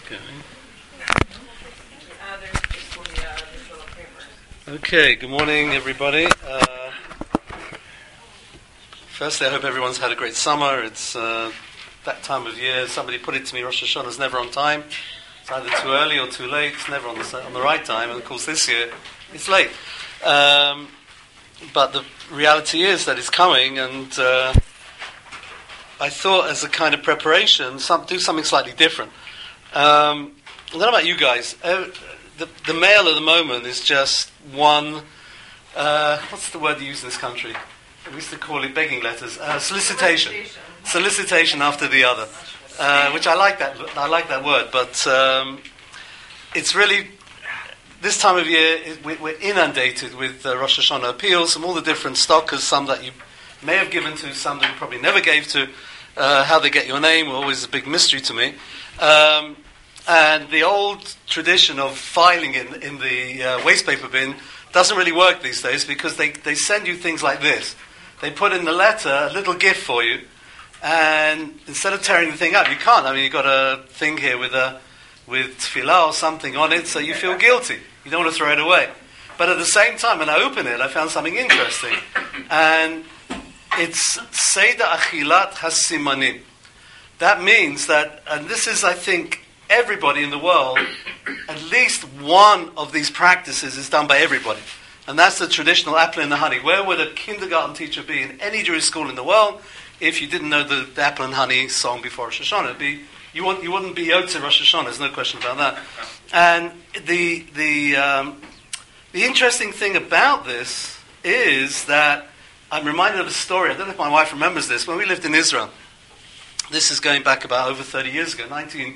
Okay. Okay, good morning everybody. Firstly, I hope everyone's had a great summer. It's that time of year. Somebody put it to me, Rosh Hashanah is never on time. It's either too early or too late. It's never on the right time. And of course this year, it's late. But the reality is that it's coming, and I thought as a kind of preparation, do something slightly different. I don't know about you guys. The mail at the moment is just one, what's the word you use in this country? We used to call it begging letters. Solicitation. Solicitation after the other. Which I like that word, but it's really, this time of year, we're inundated with Rosh Hashanah appeals from all the different stockers, some that you may have given to, some that you probably never gave to. How they get your name always a big mystery to me. And the old tradition of filing in the waste paper bin doesn't really work these days, because they send you things like this. They put in the letter a little gift for you, and instead of tearing the thing up, you can't. I mean, you've got a thing here with tefillah or something on it, so you feel guilty. You don't want to throw it away. But at the same time, when I open it, I found something interesting. And it's Seder Achilat HaSimanim. That means that, and this is, I think, everybody in the world, at least one of these practices is done by everybody. And that's the traditional apple in the honey. Where would a kindergarten teacher be in any Jewish school in the world if you didn't know the apple and honey song before Rosh Hashanah? You wouldn't be Yotze Rosh Hashanah, there's no question about that. And the interesting thing about this is that I'm reminded of a story. I don't know if my wife remembers this. When we lived in Israel, this is going back about over 30 years ago,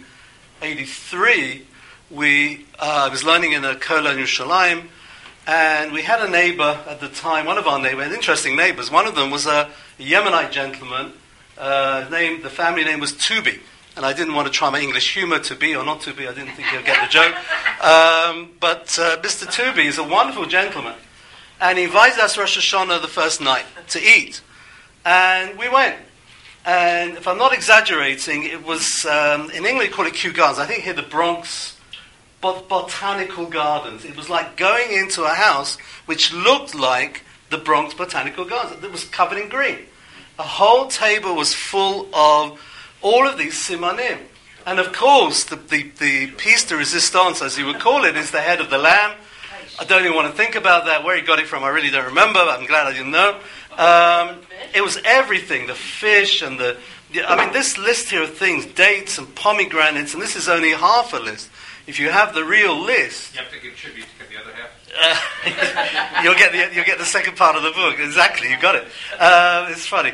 1983, I was learning in a kollel in Yerushalayim, and we had a neighbor at the time, one of our neighbors, interesting neighbors. One of them was a Yemenite gentleman. The family name was Tubi. And I didn't want to try my English humor, to be or not to be. I didn't think he'd get the joke. But Mr. Tubi is a wonderful gentleman. And he invited us Rosh Hashanah the first night to eat. And we went. And if I'm not exaggerating, it was, in England you call it Kew Gardens. I think here the Bronx Botanical Gardens. It was like going into a house which looked like the Bronx Botanical Gardens. It was covered in green. A whole table was full of all of these simanim. And of course, the piece de resistance, as you would call it, is the head of the lamb. I don't even want to think about that. Where he got it from, I really don't remember. I'm glad I didn't know. It was everything, the fish and this list here of things, dates and pomegranates, and this is only half a list. If you have the real list, you have to give tribute to get the other half. You'll get the second part of the book. Exactly, you got it. It's funny.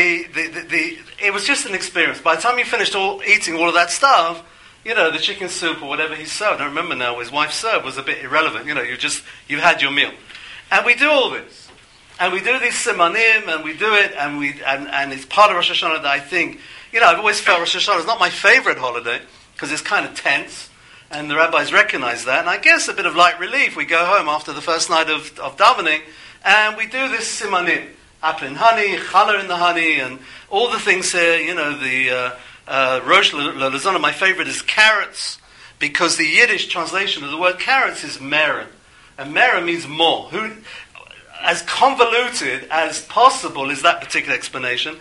It was just an experience. By the time he finished eating all of that stuff, the chicken soup or whatever he served, I don't remember now, his wife served, was a bit irrelevant. You've had your meal. And we do all this. And we do these simanim, and we do it, and it's part of Rosh Hashanah that I think, I've always felt Rosh Hashanah is not my favorite holiday, because it's kind of tense, and the rabbis recognize that, and I guess a bit of light relief. We go home after the first night of davening, and we do this simanim, apple in honey, challah in the honey, and all the things here, the Rosh Lozana, my favorite is carrots, because the Yiddish translation of the word carrots is meren, and meren means more. As convoluted as possible is that particular explanation,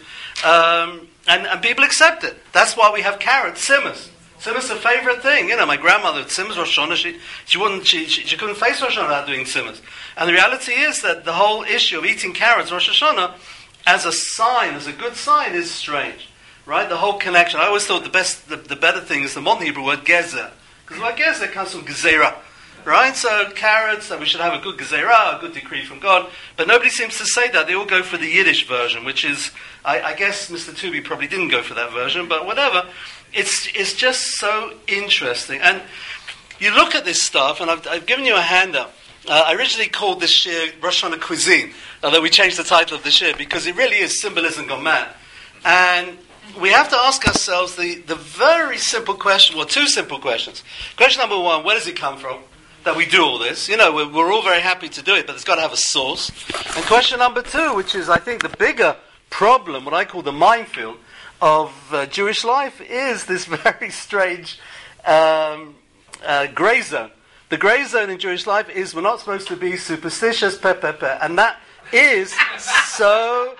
and people accept it. That's why we have carrots, simmas. Simmas is a favorite thing. My grandmother, simmas Rosh Hashanah, she couldn't face Rosh Hashanah without doing simmas. And the reality is that the whole issue of eating carrots Rosh Hashanah as a sign, as a good sign, is strange, right? The whole connection. I always thought the better thing is the modern Hebrew word gezer, because the word gezer comes from gezerah. Right, so carrots, that we should have a good gezerah, a good decree from God, but nobody seems to say that. They all go for the Yiddish version, which is, I guess Mr. Tubi probably didn't go for that version, but whatever. It's just so interesting. And you look at this stuff, and I've given you a handout. I originally called this shir Rosh Hashanah Cuisine, although we changed the title of the shir, because it really is symbolism gone mad. And we have to ask ourselves the very simple question, well, two simple questions. Question number one, where does it come from that we do all this? We're all very happy to do it, but it's got to have a source. And question number two, which is, I think, the bigger problem, what I call the minefield of Jewish life, is this very strange grey zone. The grey zone in Jewish life is we're not supposed to be superstitious, and that is so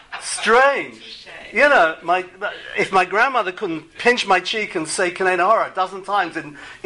strange. You know, if my grandmother couldn't pinch my cheek and say Kanei Nahara a dozen times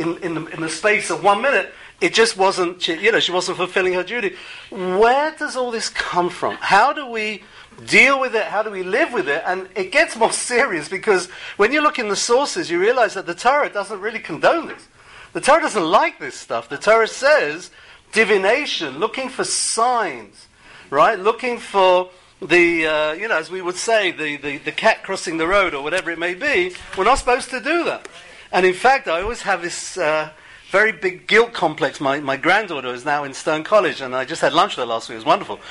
in the space of 1 minute, it just wasn't, she wasn't fulfilling her duty. Where does all this come from? How do we deal with it? How do we live with it? And it gets more serious because when you look in the sources, you realize that the Torah doesn't really condone this. The Torah doesn't like this stuff. The Torah says divination, looking for signs, right? Looking for the, as we would say, the cat crossing the road or whatever it may be. We're not supposed to do that. And in fact, I always have this very big guilt complex. My granddaughter is now in Stone College, and I just had lunch with her last week. It was wonderful.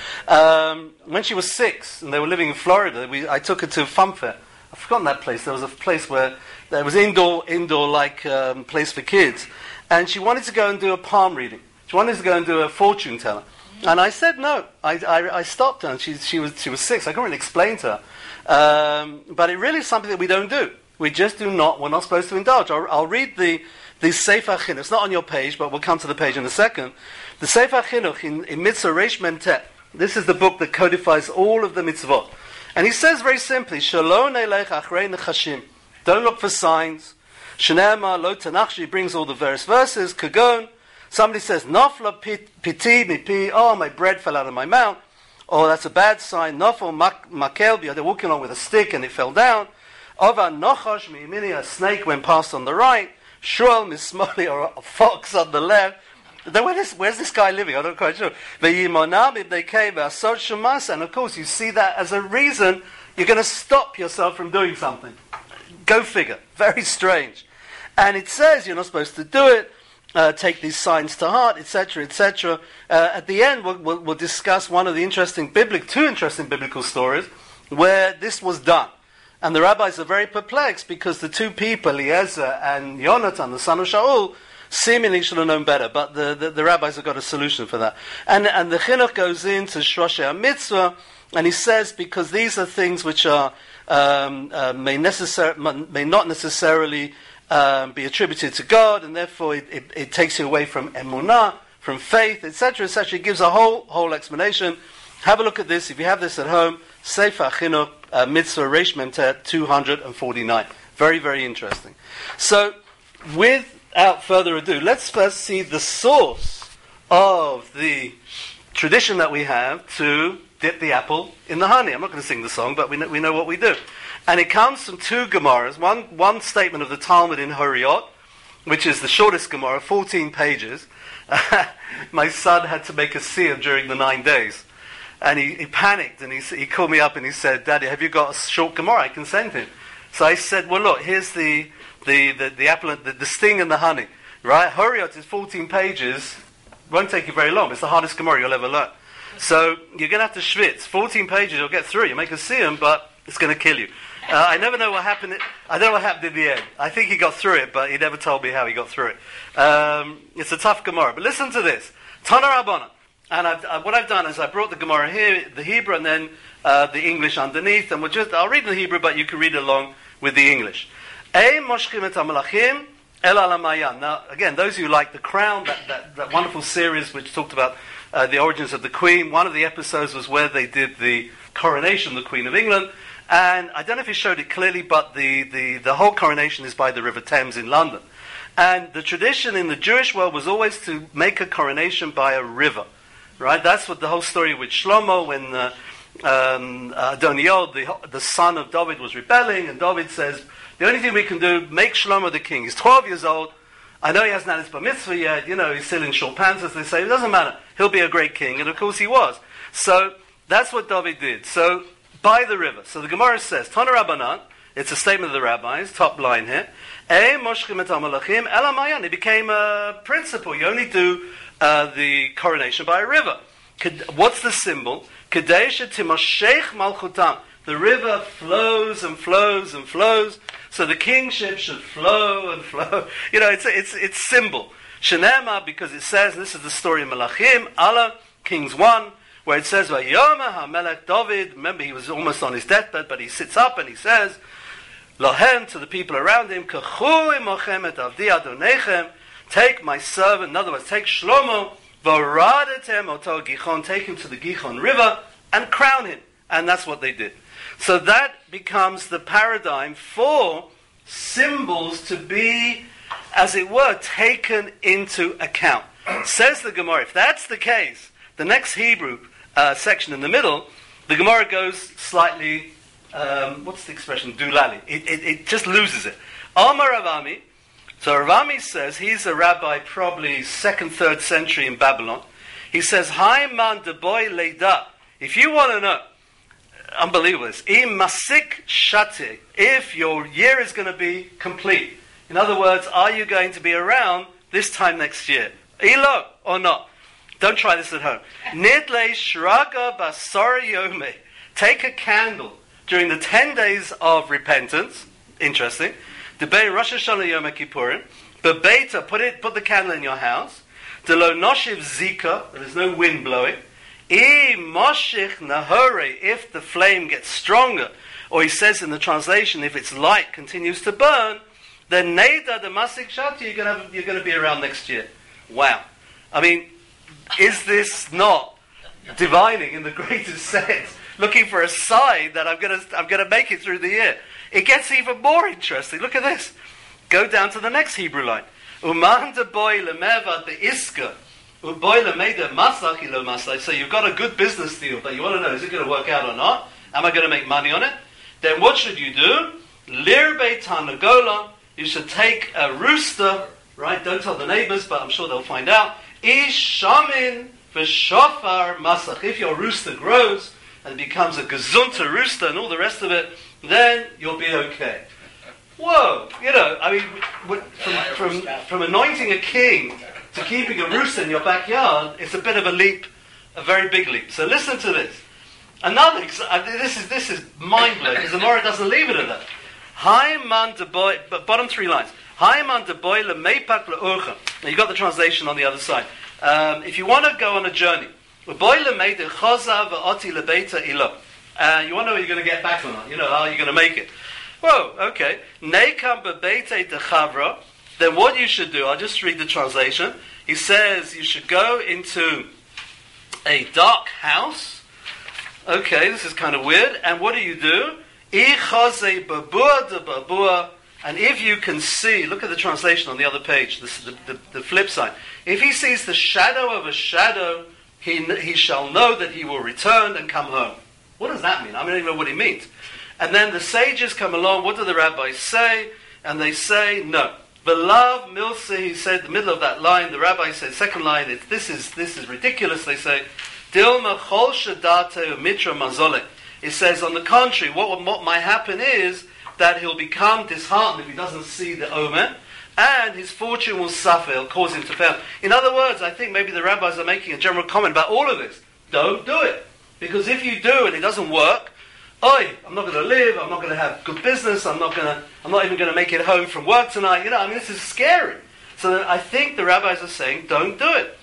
When she was 6, and they were living in Florida, I took her to Fun Fair. I've forgotten that place. There was a place where there was indoor like place for kids, and she wanted to go and do a palm reading. She wanted to go and do a fortune teller, and I said no. I stopped her, and she was 6. I couldn't really explain to her, but it really is something that we don't do. We just do not. We're not supposed to indulge. I'll read the Sefer Chinuch. It's not on your page, but we'll come to the page in a second. The Sefer Chinuch in Mitzvah Reish Mem Tet. This is the book that codifies all of the mitzvot. And he says very simply, Shalom Eilech Achrei Nechashim. Don't look for signs. Shneimar Lo Tanachshi brings all the various verses. Kagon. Somebody says, Nafla piti mipi. Oh, my bread fell out of my mouth. Oh, that's a bad sign. Nafal makel. They're walking along with a stick and it fell down. Ova nochosh miyimini. A snake went past on the right. Shual mismoli, or a fox on the left. Where's this guy living? I'm not quite sure. They came, and of course you see that as a reason you're going to stop yourself from doing something. Go figure. Very strange. And it says you're not supposed to do it. Take these signs to heart, etc., etc. At the end, we'll discuss two interesting biblical stories where this was done. And the rabbis are very perplexed because the two people, Eliezer and Yonatan, the son of Shaul, seemingly should have known better, but the rabbis have got a solution for that. And the chinuch goes into Shroshei HaMitzvah, and he says because these are things which are may not necessarily be attributed to God, and therefore it takes you away from emunah, from faith, etc., etc. It gives a whole explanation. Have a look at this if you have this at home. Sefer Chinuch, Mitzvah Reish Mem Tet 249. Very, very interesting. So, without further ado, let's first see the source of the tradition that we have to dip the apple in the honey. I'm not going to sing the song, but we know what we do. And it comes from two Gemaras. One statement of the Talmud in Horiot, which is the shortest Gemara, 14 pages. My son had to make a siyum during the 9 days. And he panicked, and he called me up and he said, Daddy, have you got a short Gemara I can send him? So I said, well, look, here's the apple, the sting and the honey, right? Horiot is 14 pages. Won't take you very long. It's the hardest Gemara you'll ever learn. So you're going to have to schwitz. 14 pages, you'll get through it. You make a siyum, but it's going to kill you. I never know what happened. I don't know what happened in the end. I think he got through it, but he never told me how he got through it. It's a tough Gemara. But listen to this. Tana Rabbana. And what I've done is I brought the Gemara here, the Hebrew, and then the English underneath. And I'll read the Hebrew, but you can read along with the English. Now, again, those who like The Crown, that wonderful series which talked about the origins of the Queen, one of the episodes was where they did the coronation of the Queen of England. And I don't know if he showed it clearly, but the whole coronation is by the River Thames in London. And the tradition in the Jewish world was always to make a coronation by a river. Right, that's what the whole story with Shlomo, when Adoniah, the son of David, was rebelling, and David says, the only thing we can do, make Shlomo the king. He's 12 years old. I know he hasn't had his bar mitzvah yet. He's still in short pants, as they say. It doesn't matter. He'll be a great king. And of course he was. So that's what David did. So by the river. So the Gemara says, Tana Rabbanan, it's a statement of the rabbis, top line here. It became a principle. You only do the coronation by a river. What's the symbol? The river flows and flows and flows, so the kingship should flow and flow. It's symbol. Shenema, because it says, and this is the story of Melachim, Allah, Kings 1, where it says, Vayoma HaMelech David, remember he was almost on his deathbed, but he sits up and he says, Lohem, to the people around him, Kachu imochem et avdi adonechem, take my servant, in other words, take Shlomo, v'oradetem oto Gichon, take him to the Gichon river, and crown him. And that's what they did. So that becomes the paradigm for symbols to be, as it were, taken into account. Says the Gemara, if that's the case, the next Hebrew section in the middle, the Gemara goes slightly, what's the expression? Dulali. It just loses it. Amar Ravami. So Ravami says, he's a rabbi probably 2nd, 3rd century in Babylon. He says, Haiman de boy leida. If you want to know, unbelievable this, im masik shate, if your year is going to be complete. In other words, are you going to be around this time next year? Elo or not? Don't try this at home. Nidle shraga basar yome. Take a candle during the 10 days of repentance. Interesting. Debei Rosh Hashanah Yom Kippurim. Bebeta, put the candle in your house. Delo noshiv zika. There is no wind blowing. I moshich nahore. If the flame gets stronger, or he says in the translation, if its light continues to burn, then neda the masik shati. You're going to be around next year. Wow. I mean, is this not divining in the greatest sense? Looking for a sign that I'm going to make it through the year. It gets even more interesting. Look at this. Go down to the next Hebrew line. Uman de boy lemevad the iska. Uboy lemeda masach ilo masach. So you've got a good business deal, but you want to know, is it going to work out or not? Am I going to make money on it? Then what should you do? Lirbe tanagola. You should take a rooster. Right, don't tell the neighbors, but I'm sure they'll find out. Ish shamin v'shofar masach. If your rooster grows and becomes a gazunta rooster and all the rest of it, then you'll be okay. Whoa, I mean, from anointing a king to keeping a rooster in your backyard, it's a bit of a leap, a very big leap. So listen to this. Another, this is mind blowing because the Gemara doesn't leave it at that. Hi man de boy, bottom 3 lines. Now you got the translation on the other side. If you want to go on a journey, you want to know where you're going to get back or not. How you're going to make it. Whoa, okay. Then what you should do, I'll just read the translation. He says you should go into a dark house. Okay, this is kind of weird. And what do? And if you can see, look at the translation on the other page, this is the flip side. If he sees the shadow of a shadow, he shall know that he will return and come home. What does that mean? I don't even know what he means. And then the sages come along, what do the rabbis say? And they say, no. V'lav milse, he said, the middle of that line, the rabbi said, second line, this is ridiculous, they say, Dilma chol shadate mitra mazole. It says, on the contrary, what might happen is that he'll become disheartened if he doesn't see the omen, and his fortune will suffer, it'll cause him to fail. In other words, I think maybe the rabbis are making a general comment about all of this. Don't do it. Because if you do and it doesn't work, I'm not going to live, I'm not going to have good business, I'm not even going to make it home from work tonight. This is scary. So I think the rabbis are saying, don't do it.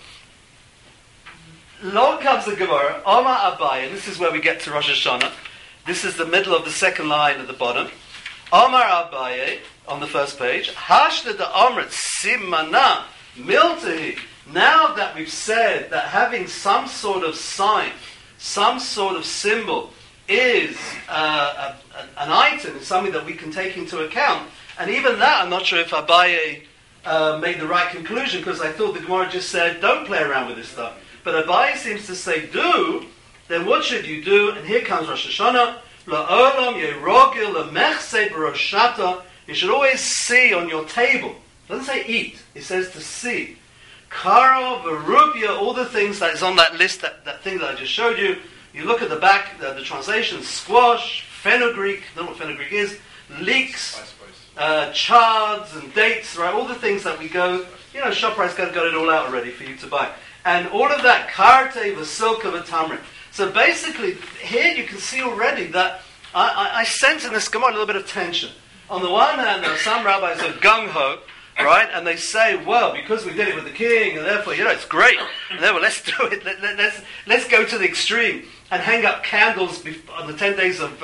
Long comes the Gemara, Omar Abaye, this is where we get to Rosh Hashanah. This is the middle of the second line at the bottom. Omar Abaye, on the first page, Hashda de Omrit Simana Miltahi. Now that we've said that having some sort of sign, some sort of symbol is an item, is something that we can take into account. And even that, I'm not sure if Abaye made the right conclusion, because I thought the Gemara just said, don't play around with this stuff. But Abaye seems to say, do. Then what should you do? And here comes Rosh Hashanah. You should always see on your table. It doesn't say eat. It says to see. Karo, Verubia, all the things that is on that list, that thing that I just showed you. You look at the back, the translation, squash, fenugreek, I don't know what fenugreek is, leeks, chards and dates, right? All the things that we go, ShopRite's got it all out already for you to buy. And all of that, karte, vasilka, vatamrin. So basically, here you can see already that I sense in this Gemara a little bit of tension. On the one hand, there are some rabbis who are gung-ho, right? And they say, well, because we did it with the king, and therefore, it's great. And therefore, let's do it. Let's go to the extreme and hang up candles on the 10 days of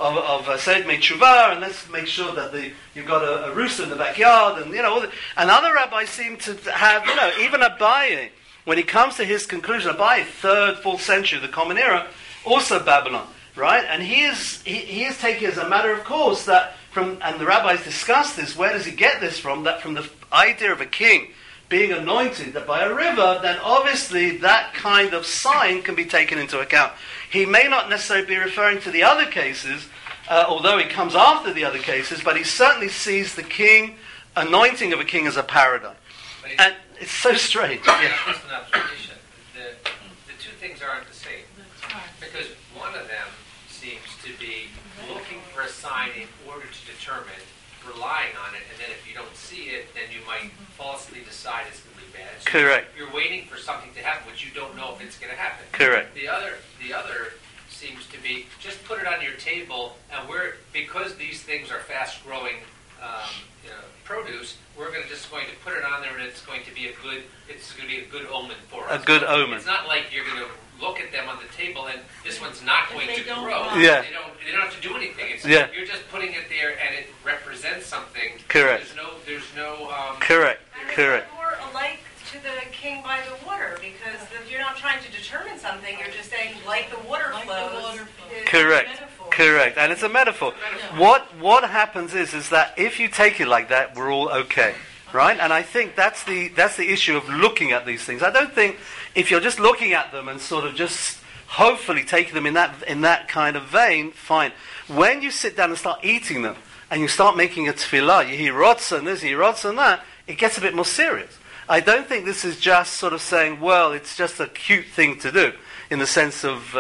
Seit Tshuva, and let's make sure that you've got a rooster in the backyard, and and other rabbis seem to have, even Abaye, when he comes to his conclusion, Abaye, 3rd, 4th century, the Common Era, also Babylon, right? And he is taking as a matter of course that and the rabbis discuss this, where does he get this from? That from the idea of a king being anointed by a river, then obviously that kind of sign can be taken into account. He may not necessarily be referring to the other cases, although it comes after the other cases, but he certainly sees the anointing of a king as a paradigm. And it's so strange. Yeah. Just an observation. The two things aren't the same. Because one of them seems to be looking for a sign in order to determine, relying on it, and then if you don't see it, then you might falsely decide it's going to be bad. So Correct. You're waiting for something to happen, but you don't know if it's going to happen. Correct. The other seems to be just put it on your table, and because these things are fast growing produce, we're just going to put it on there, and it's going to be a good omen for us. A good omen. It's not like you're going to look at them on the table and this one's not going to grow. Yeah. They don't have to do anything. You're just putting it there and it represents something. Correct. There's no Correct. Correct. More alike to the king by the water, because if you're not trying to determine something, you're just saying like the water flows. Correct. Correct. And it's a metaphor. What happens is that if you take it like that, we're all okay. Right? And I think that's the issue of looking at these things. I don't think if you're just looking at them and sort of just hopefully taking them in that kind of vein, fine. When you sit down and start eating them and you start making a tefillah, you hear rotza and this, you hear rotza and that, it gets a bit more serious. I don't think this is just sort of saying, well, it's just a cute thing to do in the sense of,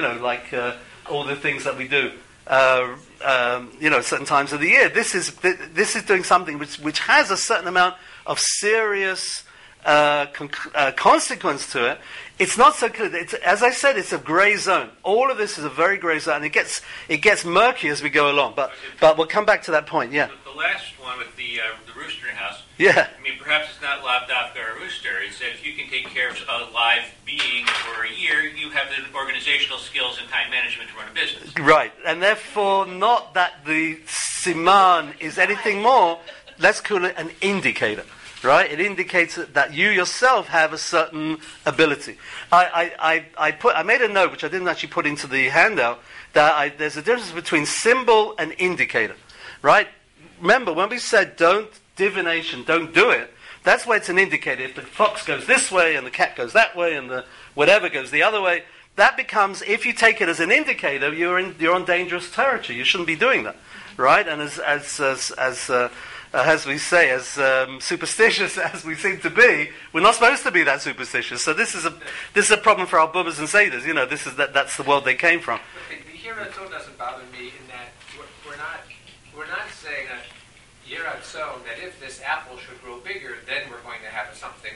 all the things that we do. Certain times of the year. This is doing something which has a certain amount of serious consequence to it. It's not so clear. As I said, it's a grey zone. All of this is a very grey zone, and it gets murky as we go along. But we'll come back to that point. Yeah. The last one with the roostering house. Yeah. I mean, perhaps it's not lav dafka or a rooster. It's that if you can take care of a live being for a year, you have the organizational skills and time management to run a business. Right, and therefore, not that the siman is anything more. Let's call it an indicator. Right? It indicates that you yourself have a certain ability. I made a note, which I didn't actually put into the handout, that there's a difference between symbol and indicator. Right? Remember, when we said divination, don't do it, that's why it's an indicator. If the fox goes this way, and the cat goes that way, and the whatever goes the other way, that becomes, if you take it as an indicator, you're on dangerous territory. You shouldn't be doing that. Right? And as we say, as superstitious as we seem to be, we're not supposed to be that superstitious. So this is a problem for our bubbas and sadas. That's the world they came from. But the Yiratzon doesn't bother me in that we're not saying that Yiratzon, that if this apple should grow bigger, then we're going to have something.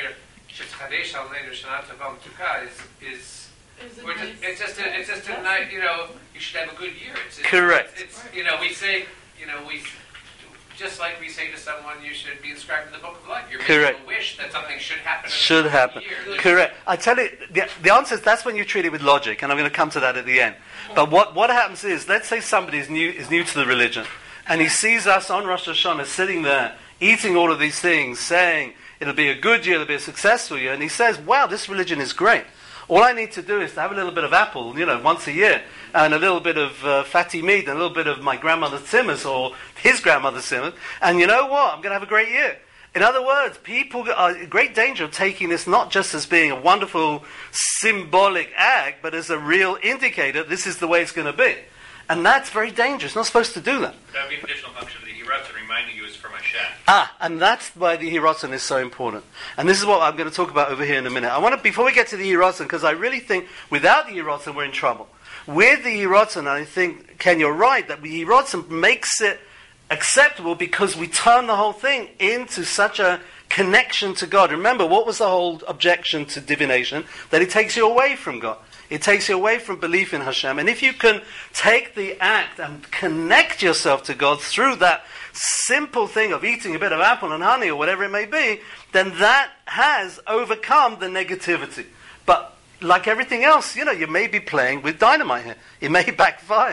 It's just a nice, you should have a good year. Correct. We say, just like we say to someone, you should be inscribed in the book of life. You're Correct. making a wish that something should happen. Should happen. Correct. I tell you, the answer is that's when you treat it with logic, and I'm going to come to that at the end. But what happens is, let's say somebody is new to the religion, and he sees us on Rosh Hashanah sitting there, eating all of these things, saying, it'll be a good year, it'll be a successful year, and he says, wow, this religion is great. All I need to do is to have a little bit of apple, once a year, and a little bit of fatty meat, and a little bit of my grandmother's tzimmus, or his grandmother's tzimmus, and you know what? I'm going to have a great year. In other words, people are in great danger of taking this not just as being a wonderful symbolic act, but as a real indicator, this is the way it's going to be. And that's very dangerous. Not supposed to do that. That would be an additional function of the Hiratzon, reminding you it's from Hashem. And that's why the Hiratzon is so important. And this is what I'm going to talk about over here in a minute. I want to, before we get to the Hiratzon, because I really think without the Hiratzon we're in trouble. With the Hiratzon, I think, Ken, you're right, that the Hiratzon makes it acceptable because we turn the whole thing into such a connection to God. Remember, what was the whole objection to divination? That it takes you away from God. It takes you away from belief in Hashem. And if you can take the act and connect yourself to God through that simple thing of eating a bit of apple and honey or whatever it may be, then that has overcome the negativity. But like everything else, you may be playing with dynamite here. It may backfire.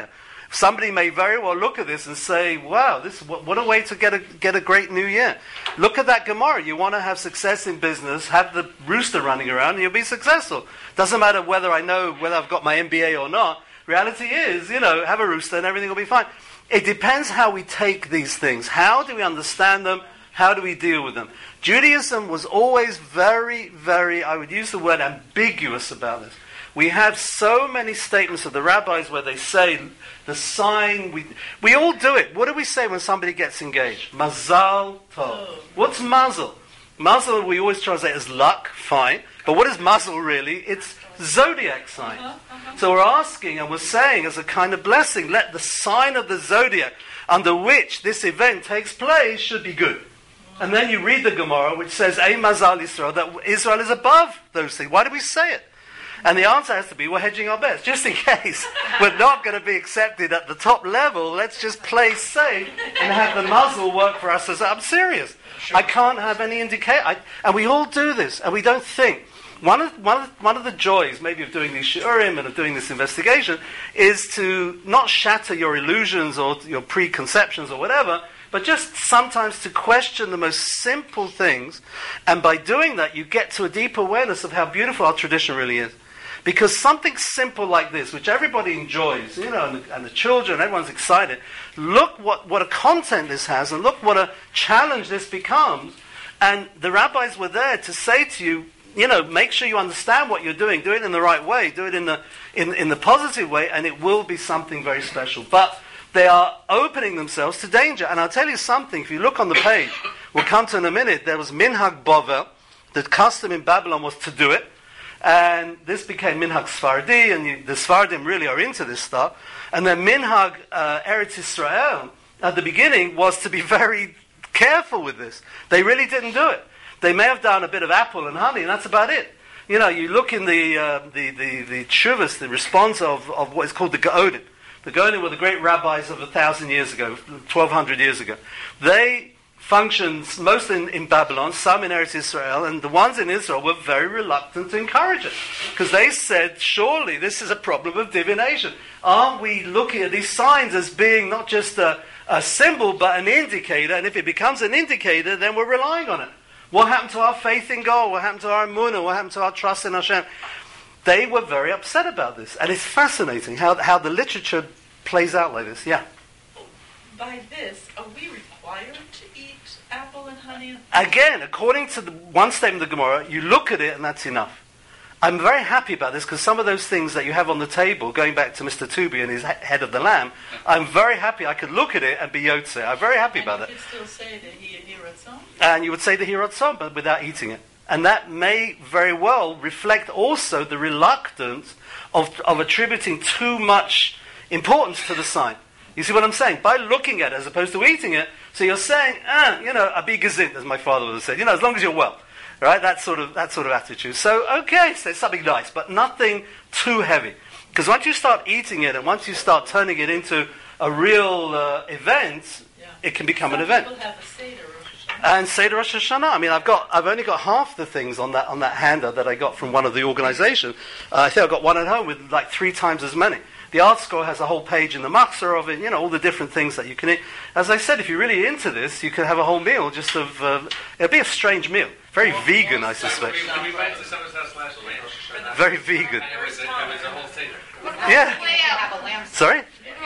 Somebody may very well look at this and say, wow, what a way to get a great new year. Look at that Gemara. You want to have success in business, have the rooster running around, and you'll be successful. Doesn't matter whether I've got my MBA or not. Reality is, have a rooster and everything will be fine. It depends how we take these things. How do we understand them? How do we deal with them? Judaism was always very, very, I would use the word ambiguous about this. We have so many statements of the rabbis where they say the sign, we all do it. What do we say when somebody gets engaged? Mazal tov. What's mazel? Mazel we always translate as luck, fine. But what is mazel really? It's zodiac sign. So we're asking and we're saying as a kind of blessing, let the sign of the zodiac under which this event takes place should be good. And then you read the Gemara which says, Ein mazal Yisrael, that Israel is above those things. Why do we say it? And the answer has to be, we're hedging our bets. Just in case we're not going to be accepted at the top level, let's just play safe and have the muzzle work for us. I'm serious. I can't have any indication. And we all do this, and we don't think. One of the joys, maybe, of doing these shiurim and of doing this investigation is to not shatter your illusions or your preconceptions or whatever, but just sometimes to question the most simple things. And by doing that, you get to a deep awareness of how beautiful our tradition really is. Because something simple like this, which everybody enjoys, and the children, everyone's excited, look what a content this has, and look what a challenge this becomes. And the rabbis were there to say to you, make sure you understand what you're doing, do it in the right way, do it in the positive way, and it will be something very special. But they are opening themselves to danger. And I'll tell you something, if you look on the page, we'll come to in a minute, there was Minhag Bovel, the custom in Babylon was to do it. And this became Minhag Sfardi, and the Sfardim really are into this stuff. And then Minhag Eretz Yisrael, at the beginning, was to be very careful with this. They really didn't do it. They may have done a bit of apple and honey, and that's about it. You look in the Tshuvas, the response of what is called the Gaonim. The Gaonim were the great rabbis of 1,000 years ago, 1,200 years ago. They functioned mostly in Babylon, some in Eretz Israel, and the ones in Israel were very reluctant to encourage it. Because they said, surely this is a problem of divination. Aren't we looking at these signs as being not just a symbol, but an indicator? And if it becomes an indicator, then we're relying on it. What happened to our faith in God? What happened to our emunah? What happened to our trust in Hashem? They were very upset about this. And it's fascinating how the literature plays out like this. Yeah? By this, are we required to eat apple and honey? Again, according to the one statement of the Gemara, you look at it and that's enough. I'm very happy about this because some of those things that you have on the table, going back to Mr. Tubi and his head of the lamb, I'm very happy I could look at it and be yotze. I'm very happy about that. You could still say the Hiratzon? And you would say the Hiratzon, but without eating it. And that may very well reflect also the reluctance of attributing too much importance to the sign. You see what I'm saying? By looking at it as opposed to eating it, so you're saying, abi gezind, as my father would have said, as long as you're well. Right? That sort of attitude. So, okay, so it's something nice, but nothing too heavy. Because once you start eating it, and once you start turning it into a real event, it can become an event. People have a Seder Rosh Hashanah. And Seder Rosh Hashanah. I mean, I've only got half the things on that handout that I got from one of the organizations. I think I've got one at home with like 3 times as many. The Art Score has a whole page in the Machzor of it, all the different things that you can eat. As I said, if you're really into this, you can have a whole meal just of, it'll be a strange meal. Very vegan, I suspect. We went to someone's house last week. Very vegan. And it was a whole thing. Yeah. Sorry?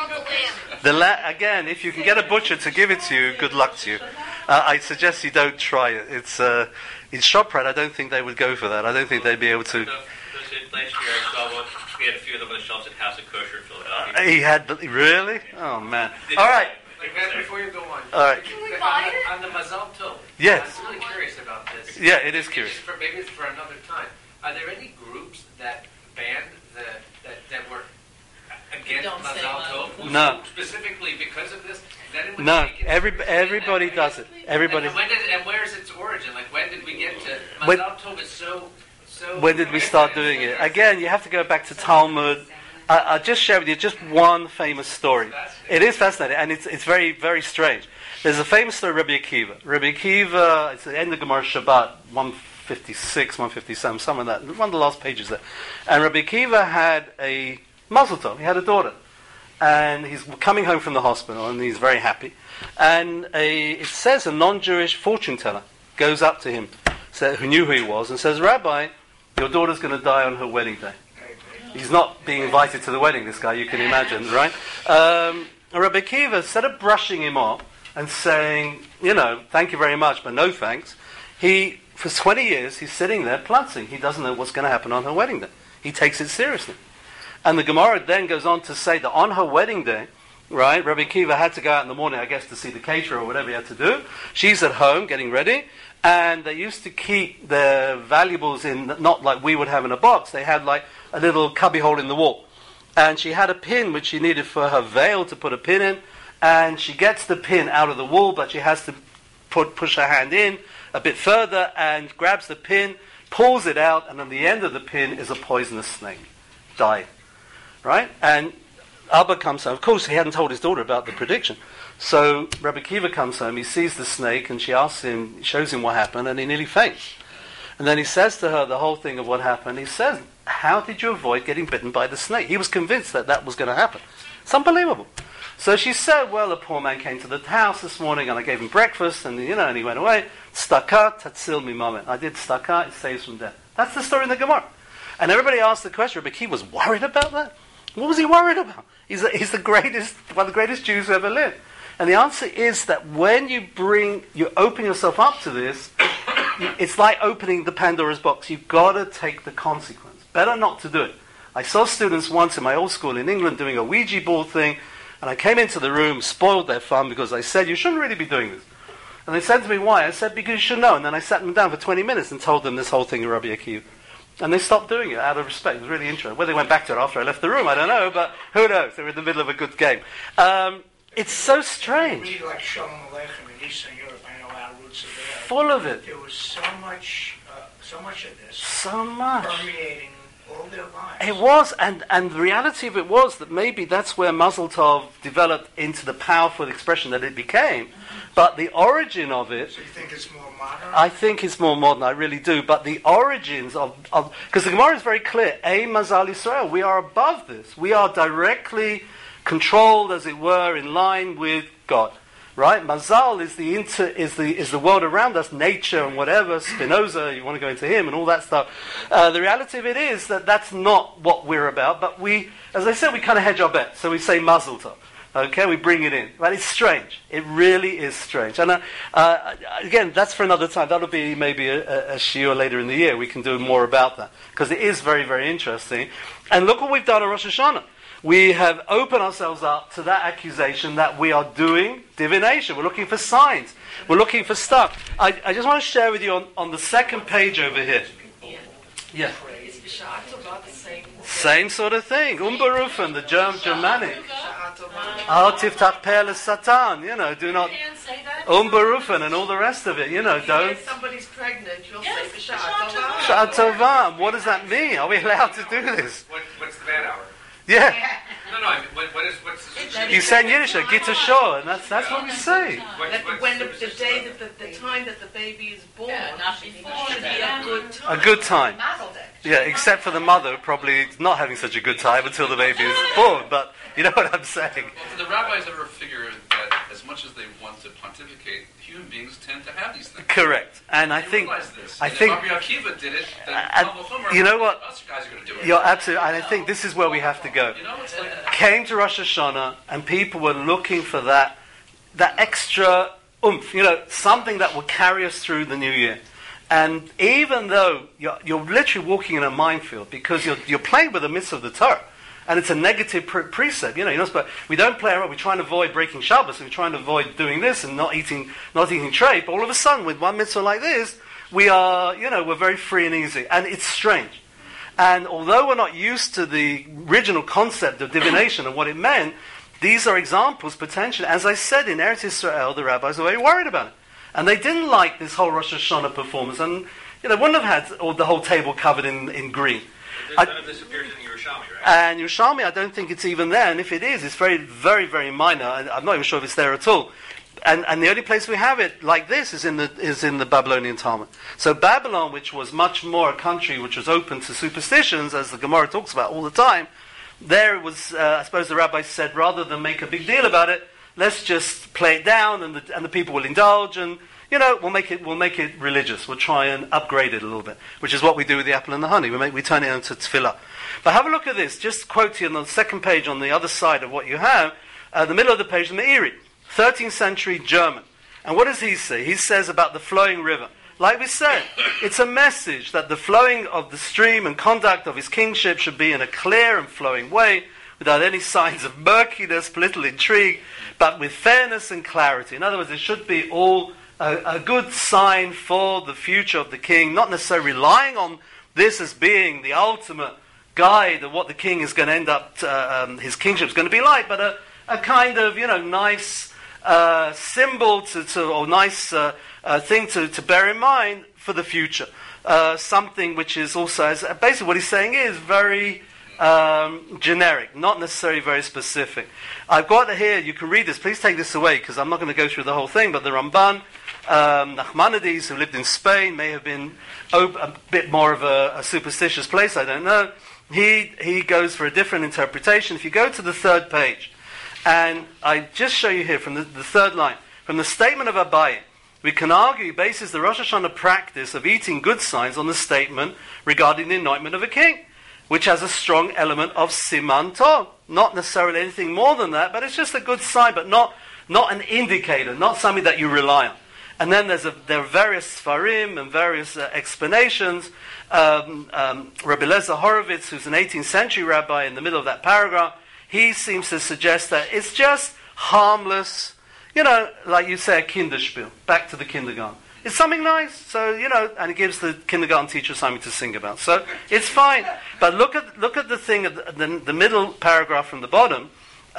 Again, if you can get a butcher to give it to you, good luck to you. I suggest you don't try it. It's in ShopRite, I don't think they would go for that. I don't think they'd be able to. Last year I saw one. We had a few of them on the shelves at House of Kosher in Philadelphia. He had, really? Oh, man. All right. Before you go on, All right. Can we buy it? on the Mazal Tov, Yes. I'm really curious about this. Yeah, it is curious. Maybe it's for another time. Are there any groups that banned that were against Don't say Mazal Tov? No. Specifically because of this? Then it would No, make it- everybody does it. Everybody. And where is its origin? Like, when did we get to When- Mazal Tov is so. When did we start doing it? Again, you have to go back to Talmud. I'll just share with you just one famous story. It is fascinating, and it's very, very strange. There's a famous story of Rabbi Akiva. Rabbi Akiva, it's the end of Gemara Shabbat, 156, 157, something like that. One of the last pages there. And Rabbi Akiva had a mazel tov. He had a daughter. and he's coming home from the hospital, and he's very happy. And it says a non-Jewish fortune teller goes up to him, who knew who he was, and says, "Rabbi, your daughter's going to die on her wedding day." He's not being invited to the wedding, this guy, you can imagine, right? Rabbi Akiva, instead of brushing him off and saying, thank you very much, but no thanks, for 20 years, he's sitting there plunging. He doesn't know what's going to happen on her wedding day. He takes it seriously. And the Gemara then goes on to say that on her wedding day, right, Rabbi Akiva had to go out in the morning, I guess, to see the caterer or whatever he had to do. She's at home getting ready, and they used to keep their valuables in, not like we would have in a box, they had like a little cubbyhole in the wall. And she had a pin which she needed for her veil to put a pin in, and she gets the pin out of the wall, but she has to push her hand in a bit further and grabs the pin, pulls it out, and on the end of the pin is a poisonous snake. Died. Right? And Abba comes home. Of course, he hadn't told his daughter about the prediction. So Rabbi Akiva comes home, he sees the snake, and she asks him, shows him what happened, and he nearly faints. And then he says to her the whole thing of what happened. He says, "How did you avoid getting bitten by the snake?" He was convinced that was going to happen. It's unbelievable. So she said, "Well, a poor man came to the house this morning, and I gave him breakfast, and and he went away. Staka tatzil mimamet. I did staka, it saves from death." That's the story in the Gemara. And everybody asked the question, Rabbi Akiva was worried about that? What was he worried about? He's the greatest, one of the greatest Jews who ever lived. And the answer is that when you open yourself up to this, it's like opening the Pandora's box. You've got to take the consequence. Better not to do it. I saw students once in my old school in England doing a Ouija board thing, and I came into the room, spoiled their fun, because I said, "You shouldn't really be doing this." And they said to me, "Why?" I said, "Because you should know." And then I sat them down for 20 minutes and told them this whole thing of Rabbi Akiva. And they stopped doing it out of respect. It was really interesting. Whether they went back to it after I left the room, I don't know, but who knows? They were in the middle of a good game. It's so strange. Read like Shalom Aleichem in Eastern Europe. I know our roots are there. Full of it. There was so much of this. So much. Permeating all their lives. It was, and the reality of it was that maybe that's where Mazel Tov developed into the powerful expression that it became. But the origin of it... So you think it's more modern? I think it's more modern, I really do. But the origins of because the Gemara is very clear. Mazal Yisrael, we are above this. We are directly controlled, as it were, in line with God. Right? Mazal is the world around us, nature and whatever, Spinoza, you want to go into him and all that stuff. The reality of it is that that's not what we're about, but we, as I said, we kind of hedge our bets. So we say Mazel Tov. Okay, we bring it in. But it's strange. It really is strange. And again, that's for another time. That'll be maybe a shiur later in the year. We can do more about that. Because it is very, very interesting. And look what we've done on Rosh Hashanah. We have opened ourselves up to that accusation that we are doing divination. We're looking for signs. We're looking for stuff. I just want to share with you on the second page over here. Yeah. Is B'Sha'at Tovah the same? Same sort of thing. Umberufen, the Germanic. Al tiftach peh Satan. Do not. Umberufen and all the rest of it. Don't. If somebody's pregnant, you'll say B'Sha'at B'Sha'at Tovah. What does that mean? Are we allowed to do this? What's the bad hour? Yeah. No, I mean, what's the... You say in Yiddish, Git Shor, and that's what we say. When the day that the time that the baby is born, not before, should be a good time. A good time. Yeah, except for the mother probably not having such a good time until the baby is born. But you know what I'm saying. Well, the rabbis ever figure that as much as they want to pontificate, human beings tend to have these things. Correct, and I They think realize this. I And think if Rabbi Akiva did it, then and Talmud Chumar, you know what? Us guys are going to do it. You're absolutely, and I think this is where we have to go. You know, it's like Came to Rosh Hashanah, and people were looking for that extra oomph, something that will carry us through the new year. And even though you're literally walking in a minefield because you're playing with the myths of the Torah, and it's a negative precept. You're not supposed. We don't play around. We try and avoid breaking Shabbos, and we try and avoid doing this and not eating treif. But all of a sudden, with one mitzvah like this, we are, we're very free and easy, and it's strange. And although we're not used to the original concept of divination and what it meant, these are examples potentially. As I said, in Eretz Yisrael, the rabbis were very worried about it. And they didn't like this whole Rosh Hashanah performance. And they wouldn't have had the whole table covered in green. None of this appears in Yerushalmi, right? And Yerushalmi, I don't think it's even there. And if it is, it's very, very, very minor. I'm not even sure if it's there at all. And the only place we have it like this is in the Babylonian Talmud. So Babylon, which was much more a country which was open to superstitions, as the Gemara talks about all the time, there it was, I suppose the rabbi said, rather than make a big deal about it, let's just play it down, and the people will indulge, and we'll make it religious. We'll try and upgrade it a little bit, which is what we do with the apple and the honey. We turn it into tefillah. But have a look at this. Just quote here on the second page, on the other side of what you have, the middle of the page, the Meiri, 13th century German. And what does he say? He says about the flowing river. Like we said, it's a message that the flowing of the stream and conduct of his kingship should be in a clear and flowing way, without any signs of murkiness, political intrigue, but with fairness and clarity. In other words, it should be all a good sign for the future of the king, not necessarily relying on this as being the ultimate guide of what the king is going to end up, his kingship is going to be like, but a kind of, nice symbol or nice thing to bear in mind for the future. Something which is also, basically what he's saying is very generic, not necessarily very specific. I've got here, you can read this, please take this away, because I'm not going to go through the whole thing, but the Ramban, Nachmanides, who lived in Spain, may have been a bit more of a superstitious place, I don't know. He goes for a different interpretation. If you go to the third page, and I just show you here from the third line, from the statement of Abaye, we can argue he bases the Rosh Hashanah practice of eating good signs on the statement regarding the anointment of a king, which has a strong element of siman tov. Not necessarily anything more than that, but it's just a good sign, but not an indicator, not something that you rely on. And then there are various Sfarim and various explanations. Rabbi Eliezer Horowitz, who's an 18th century rabbi, in the middle of that paragraph, he seems to suggest that it's just harmless, like you say, a Kinderspiel, back to the kindergarten. It's something nice, so, and it gives the kindergarten teacher something to sing about. So it's fine. But look at the thing, the middle paragraph from the bottom,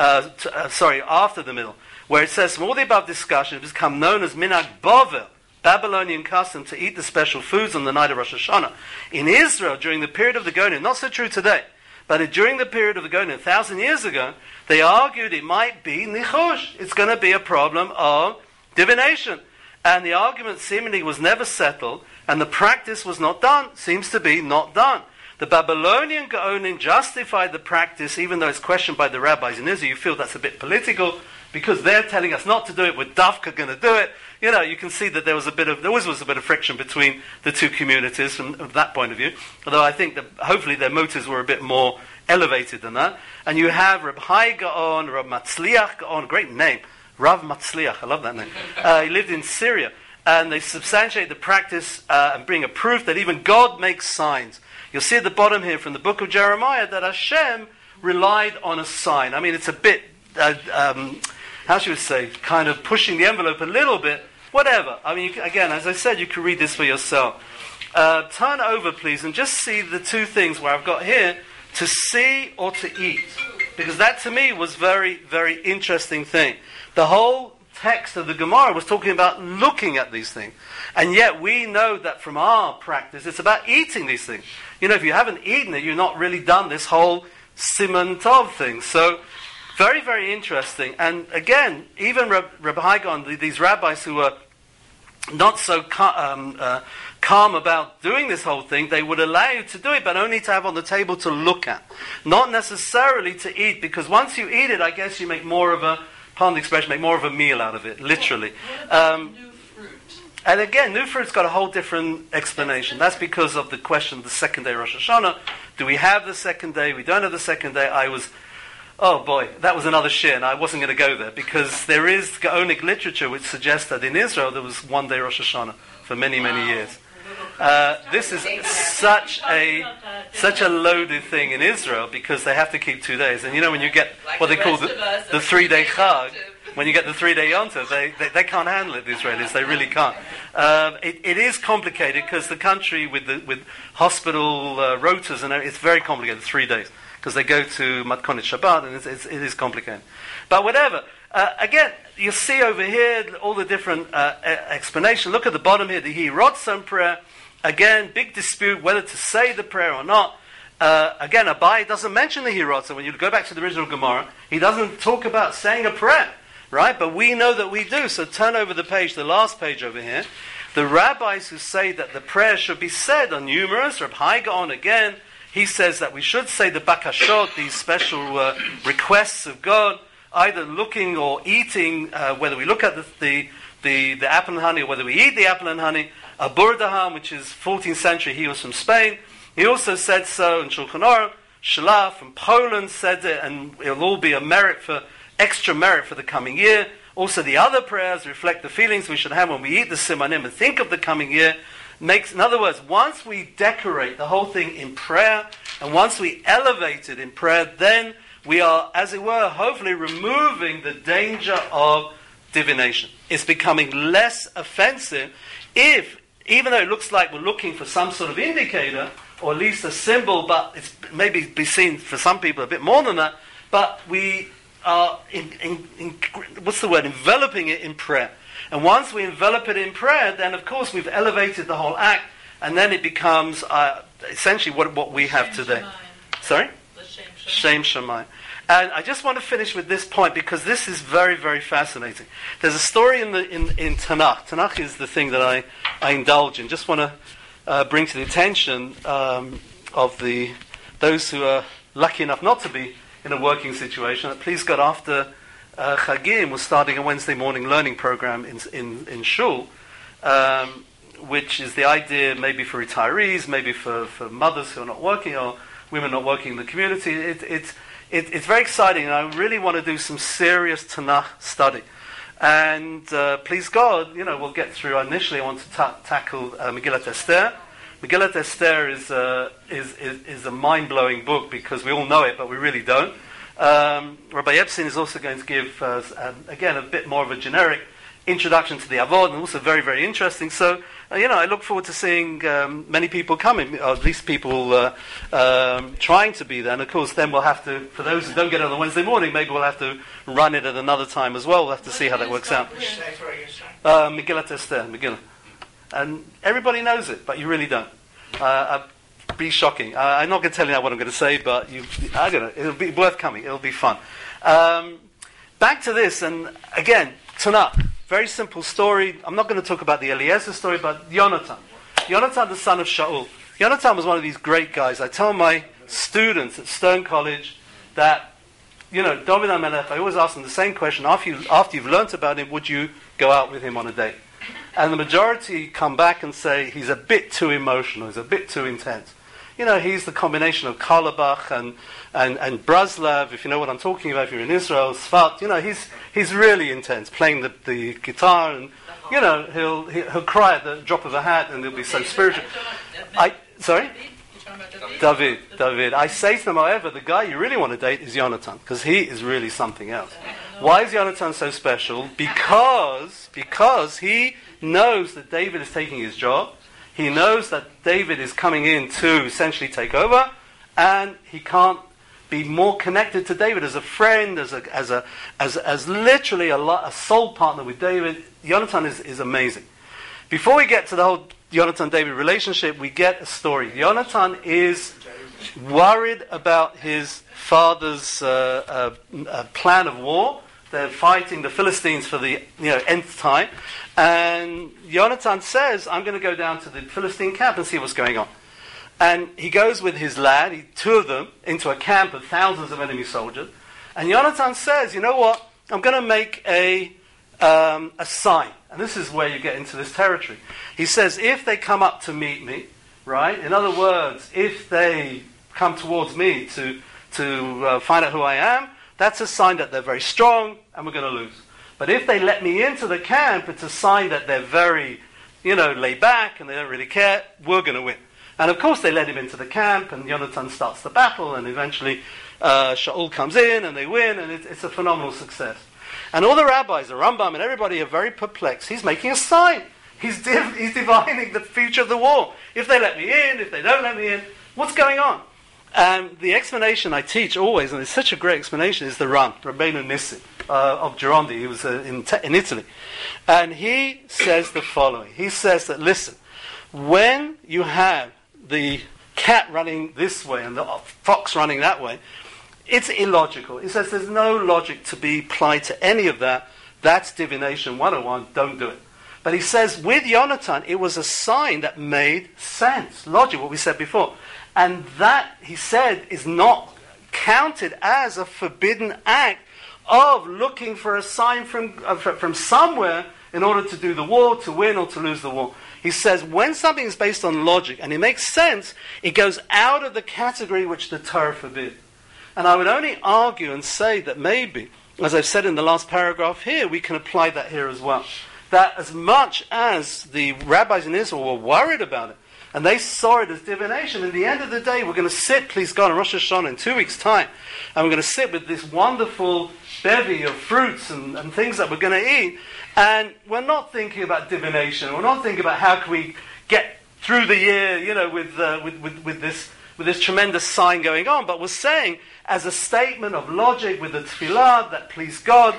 after the middle, where it says, from all the above discussion, it has become known as Minhag Bovel, Babylonian custom to eat the special foods on the night of Rosh Hashanah. In Israel, during the period of the Gonim, not so true today, but during the period of the Gonim, 1,000 years ago, they argued it might be nichush. It's going to be a problem of divination. And the argument seemingly was never settled, and the practice was not done, seems to be not done. The Babylonian Gaonim justified the practice, even though it's questioned by the rabbis in Israel. You feel that's a bit political, because they're telling us not to do it, we're dafka going to do it. You can see that there always was a bit of friction between the two communities from that point of view. Although I think that hopefully their motives were a bit more elevated than that. And you have Reb Hai Gaon, Reb Matzliach Gaon, great name, Rav Matzliach, I love that name. He lived in Syria, and they substantiate the practice and bring a proof that even God makes signs. You'll see at the bottom here from the book of Jeremiah that Hashem relied on a sign. I mean, it's a bit, how should we say, kind of pushing the envelope a little bit, whatever. I mean, again, as I said, you can read this for yourself. Turn over, please, and just see the two things where I've got here, to see or to eat. Because that, to me, was very, very interesting thing. The whole text of the Gemara was talking about looking at these things. And yet we know that from our practice, it's about eating these things. If you haven't eaten it, you've not really done this whole siman tov thing. So, very, very interesting. And again, even Rabbi Hai Gaon, these rabbis who were not so calm about doing this whole thing, they would allow you to do it, but only to have on the table to look at. Not necessarily to eat, because once you eat it, I guess you make more of a, pardon the expression, make more of a meal out of it, literally. What about new fruit? And again, new fruit's got a whole different explanation. That's because of the question of the second day Rosh Hashanah. Do we have the second day? We don't have the second day. Oh boy, that was another shir, and I wasn't going to go there, because there is Gaonic literature which suggests that in Israel there was one day Rosh Hashanah for many, many years. This is such a loaded thing in Israel, because they have to keep 2 days. And when you get what they call the 3-day Chag, when you get the 3-day Yom Tov, they can't handle it, the Israelis. They really can't. It is complicated, because the country with hospital rotas, and it's very complicated, 3 days. Because they go to Matkonet Shabbat, and it is complicated. But whatever. Again, you see over here all the different explanations. Look at the bottom here, the Hirotzon prayer. Again, big dispute whether to say the prayer or not. Again, Abaye doesn't mention the Hirotzon. When you go back to the original Gemara, he doesn't talk about saying a prayer, right? But we know that we do. So turn over the page, the last page over here. The rabbis who say that the prayer should be said are numerous. Reb Hai Gaon again, he says that we should say the bakashot, these special requests of God, either looking or eating, whether we look at the apple and honey or whether we eat the apple and honey. Aburdaham, which is 14th century, he was from Spain. He also said so in Shulchan Aruch. Shalaf from Poland said it, and it'll all be extra merit for the coming year. Also, the other prayers reflect the feelings we should have when we eat the simanim and think of the coming year. In other words, once we decorate the whole thing in prayer, and once we elevate it in prayer, then we are, as it were, hopefully removing the danger of divination. It's becoming less offensive even though it looks like we're looking for some sort of indicator, or at least a symbol, but it's maybe be seen for some people a bit more than that, but we are enveloping it in prayer. And once we envelop it in prayer, then of course we've elevated the whole act, and then it becomes essentially what we have today. Sorry? Shem Shamayim. And I just want to finish with this point because this is very, very fascinating. There's a story in Tanakh. Tanakh is the thing that I indulge in. Just want to bring to the attention of those who are lucky enough not to be in a working situation. Please God, after Chagim, we're starting a Wednesday morning learning program in Shul, which is the idea maybe for retirees, maybe for mothers who are not working or women not working in the community. It's very exciting, and I really want to do some serious Tanakh study. And please God, we'll get through. Initially, I want to tackle Megillat Esther. Megillat Esther is a mind-blowing book because we all know it, but we really don't. Rabbi Epstein is also going to give, again, a bit more of a generic introduction to the Avod, and also very, very interesting. So, I look forward to seeing many people coming, or at least people trying to be there. And of course, then we'll have to, for those who don't get it on a Wednesday morning, maybe we'll have to run it at another time as well. We'll have to see how that works out. Megillat Esther, Megillah. And everybody knows it, but you really don't. Be shocking. I'm not going to tell you now what I'm going to say, but I don't know. It'll be worth coming. It'll be fun. Back to this, and again, Tanakh. Very simple story. I'm not going to talk about the Eliezer story, but Yonatan. Yonatan, the son of Shaul. Yonatan was one of these great guys. I tell my students at Stern College that, David HaMelech, I always ask them the same question. After you've learnt about him, would you go out with him on a date? And the majority come back and say he's a bit too emotional, he's a bit too intense. He's the combination of Karlebach and Braslav, if you know what I'm talking about, if you're in Israel, Sfat, he's really intense, playing the guitar, and, he'll cry at the drop of a hat, and he'll be so spiritual. Sorry? David. I say to them, however, the guy you really want to date is Yonatan, because he is really something else. Why is Yonatan so special? Because he knows that David is taking his job. He knows that David is coming in to essentially take over, and he can't be more connected to David as a friend, as literally a soul partner with David. Yonatan is amazing. Before we get to the whole Yonatan-David relationship, we get a story. Yonatan is worried about his father's plan of war. They're fighting the Philistines for the nth time. And Yonatan says, I'm going to go down to the Philistine camp and see what's going on. And he goes with his lad, two of them, into a camp of thousands of enemy soldiers. And Yonatan says, you know what? I'm going to make a sign. And this is where you get into this territory. He says, if they come up to meet me, right? In other words, if they come towards me to find out who I am, that's a sign that they're very strong and we're going to lose. But if they let me into the camp, it's a sign that they're very, laid back and they don't really care. We're going to win. And of course they let him into the camp, and Yonatan starts the battle, and eventually Shaul comes in and they win, and it's a phenomenal success. And all the rabbis, the Rambam and everybody are very perplexed. He's making a sign. He's divining the future of the war. If they let me in, if they don't let me in, what's going on? And the explanation I teach always, and it's such a great explanation, is the Ran, Rabbeinu Nissim of Gironde. He was in Italy. And he says the following. He says that, listen, when you have the cat running this way and the fox running that way, it's illogical. He says there's no logic to be applied to any of that. That's divination 101. Don't do it. But he says, with Yonatan, it was a sign that made sense. Logic, what we said before. And that, he said, is not counted as a forbidden act of looking for a sign from somewhere in order to do the war, to win or to lose the war. He says, when something is based on logic and it makes sense, it goes out of the category which the Torah forbids. And I would only argue and say that maybe, as I've said in the last paragraph here, we can apply that here as well. That as much as the rabbis in Israel were worried about it, and they saw it as divination, at the end of the day, we're going to sit, please God, on Rosh Hashanah in 2 weeks' time, and we're going to sit with this wonderful bevy of fruits and things that we're going to eat, and we're not thinking about divination, we're not thinking about how can we get through the year, with this tremendous sign going on, but we're saying, as a statement of logic with the tefillah, that please God,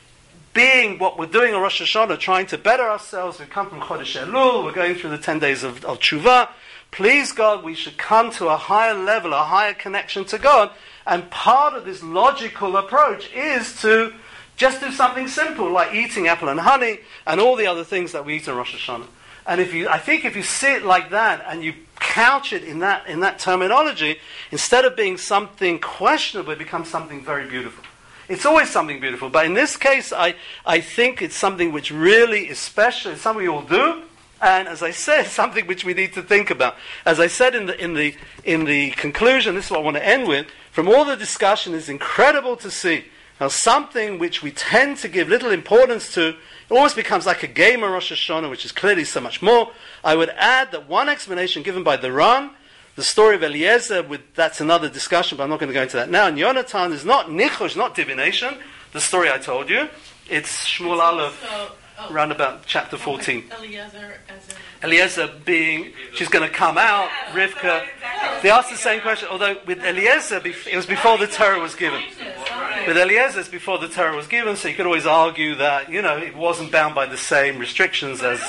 being what we're doing on Rosh Hashanah, trying to better ourselves, we come from Chodesh Elul, we're going through the 10 days of Tshuva, please God, we should come to a higher level, a higher connection to God, and part of this logical approach is to just do something simple, like eating apple and honey, and all the other things that we eat on Rosh Hashanah. And I think if you see it like that, and you couch it in that terminology, instead of being something questionable, it becomes something very beautiful. It's always something beautiful, but in this case, I think it's something which really is special. It's something we all do, and as I said, something which we need to think about. As I said in the conclusion, this is what I want to end with. From all the discussion, it's incredible to see how something which we tend to give little importance to, it always becomes like a game of Rosh Hashanah, which is clearly so much more. I would add that one explanation given by the Ran, the story of Eliezer, that's another discussion, but I'm not going to go into that now. And Yonatan is not nichush, not divination. The story I told you, it's Shmuel Aleph, round about chapter 14. Eliezer being, she's going to come out, Rivka. They asked the same question, although with Eliezer, it was before the Torah was given. With Eliezer, it's before the Torah was given, so you could always argue that, it wasn't bound by the same restrictions as...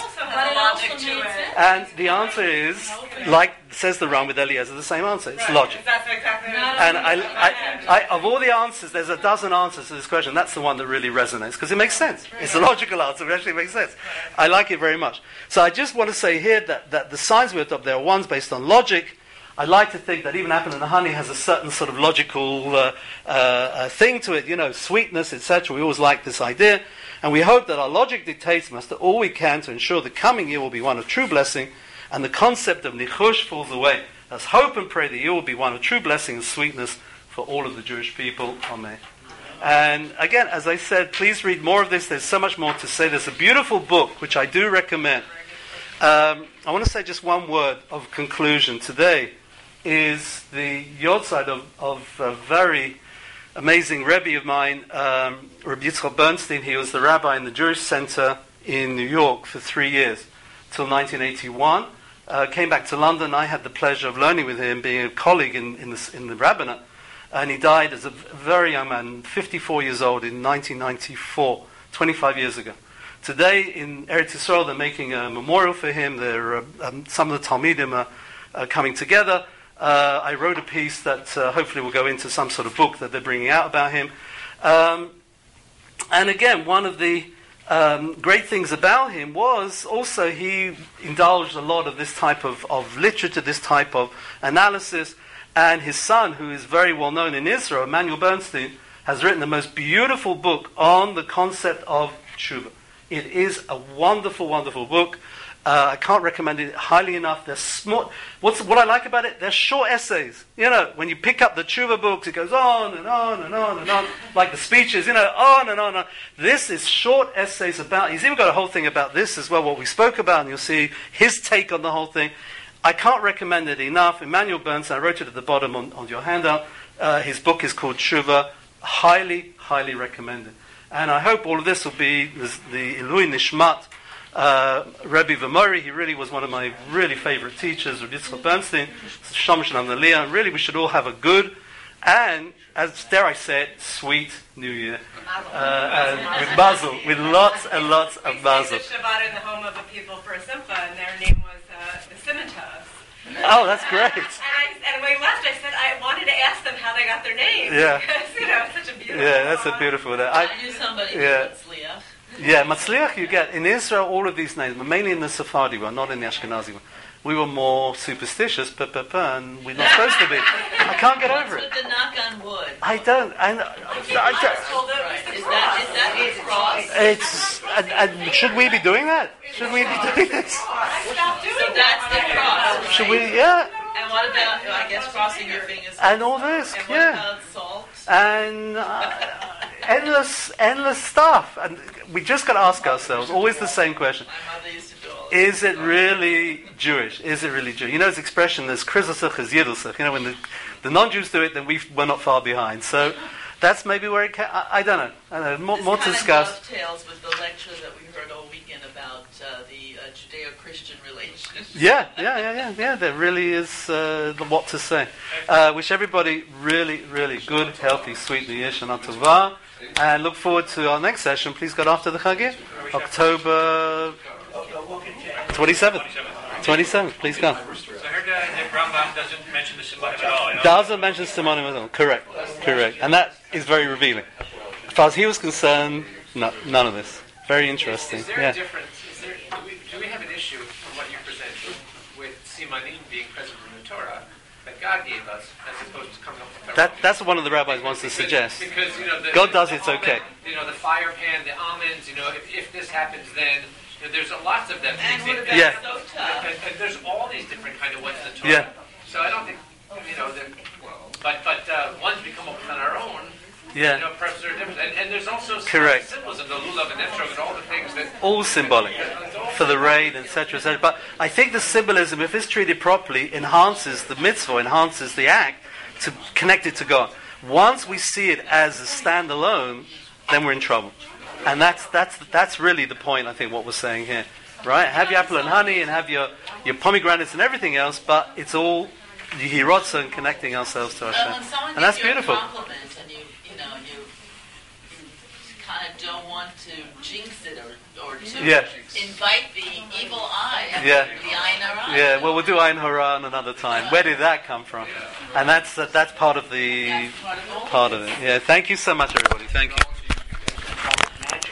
And the answer is, like says the Ram with Eliezer, the same answer. It's logic. That's exactly right. And I, of all the answers, there's a dozen answers to this question. That's the one that really resonates, because it makes sense. It's a logical answer, it actually makes sense. I like it very much. So I just want to say here that the signs we adopt, there are ones based on logic. I like to think that even apple and honey has a certain sort of logical thing to it, sweetness, etc. We always like this idea. And we hope that our logic dictates we must do all we can to ensure the coming year will be one of true blessing, and the concept of nichush falls away. Let's hope and pray the year will be one of true blessing and sweetness for all of the Jewish people. Amen. And again, as I said, please read more of this. There's so much more to say. There's a beautiful book, which I do recommend. I want to say just one word of conclusion today. Is the Yortzeit of a very amazing Rebbe of mine, Rabbi Yitzchak Bernstein. He was the rabbi in the Jewish Center in New York for 3 years, till 1981. Came back to London. I had the pleasure of learning with him, being a colleague in the rabbinate. And he died as a very young man, 54 years old, in 1994, 25 years ago. Today in Eretz Yisrael, they're making a memorial for him. Some of the Talmidim are coming together. I wrote a piece that hopefully will go into some sort of book that they're bringing out about him. And again, one of the great things about him was also he indulged a lot of this type of literature, this type of analysis. And his son, who is very well known in Israel, Emanuel Bernstein, has written the most beautiful book on the concept of tshuva. It is a wonderful, wonderful book. I can't recommend it highly enough. They're small. What I like about it, they're short essays. When you pick up the tshuva books, it goes on and on and on and on, like the speeches, on and on and on. This is short essays about, he's even got a whole thing about this as well, what we spoke about, and you'll see his take on the whole thing. I can't recommend it enough. Emanuel Bernstein, I wrote it at the bottom on your handout. His book is called Tshuva. Highly, highly recommended. And I hope all of this will be the Ilui Nishmat, Rebbe V'Mori. He really was one of my really favorite teachers, Rabbi Yitzchak Bernstein, Shom Shalom Naliyah. Really, we should all have a good and, as dare I say it, sweet New Year. With mazel, with lots and lots of mazel. We sang the Shabbat in the home of the people for a simcha, and their name was the Simitas. Oh, that's great. And when we left, I said I wanted to ask them how they got their names. Yeah. Because, it's such a beautiful Yeah, that's a beautiful name. I knew somebody who was Leah. Yeah, Matzliach you get. In Israel, all of these names, but mainly in the Sephardi one, not in the Ashkenazi one. We were more superstitious, and we're not supposed to be. I can't get over it. What's with the knock on wood? I don't. Is that the cross? It's. And should we be doing that? Should we be doing this? So that's the cross. Should we? Yeah. And what about, I guess, crossing your fingers? And all this, And what yeah. about salt? And endless stuff. And we just got to ask ourselves always the same question. My mother used to do all Is it really Jewish? Is it really Jewish? You know, this expression, there's Krizosach is Yidelsach. You know, when the non-Jews do it, then we're not far behind. So that's maybe where it came. I don't know. More to discuss. This kind of dovetails with the lecture that we heard all weekend about the Judeo-Christian relations. Yeah. There really is what to say. Wish everybody really, really good, healthy, sweet New Year, Shana Tova, and look forward to our next session. Please God after the Chagir, October 27th. 27th. Please come. So I heard that Rambam doesn't mention the Simonim at all. Doesn't mention Simonim at all. Correct. And that is very revealing. As far as he was concerned, no, none of this. Very interesting. Is there a difference? Do we have an issue from what you presented with Simanim being present in the Torah that God gave us as opposed to coming up with our own? That's what one of the rabbis wants to suggest. Because God does it's okay. The fire pan, the almonds. If this happens, then there's lots of them. And what about Yeah. sota? And there's all these different kind of ones in the Torah. Yeah. So I don't think but ones we come up with on our own. Yeah. Perhaps they're different. And there's also Correct. symbolism, the lulav and etrog and all the things that. All symbolic for the rain, etc., etc. But I think the symbolism, if it's treated properly, enhances the mitzvah, enhances the act to connect it to God. Once we see it as a standalone, then we're in trouble. And that's really the point, I think, what we're saying here. Right? Have your apple and honey and have your pomegranates and everything else, but it's all Yehirotza and connecting ourselves to Hashem. When someone And that's gives you beautiful. a compliment and you kind of don't want to jinx it or to Yeah. invite the evil eye. Yeah. The ayin hara. Yeah, well, we'll do Ayin Hara another time. Where did that come from? And that's part of the That's part of all part of it. Yeah, thank you so much, everybody. Thank you.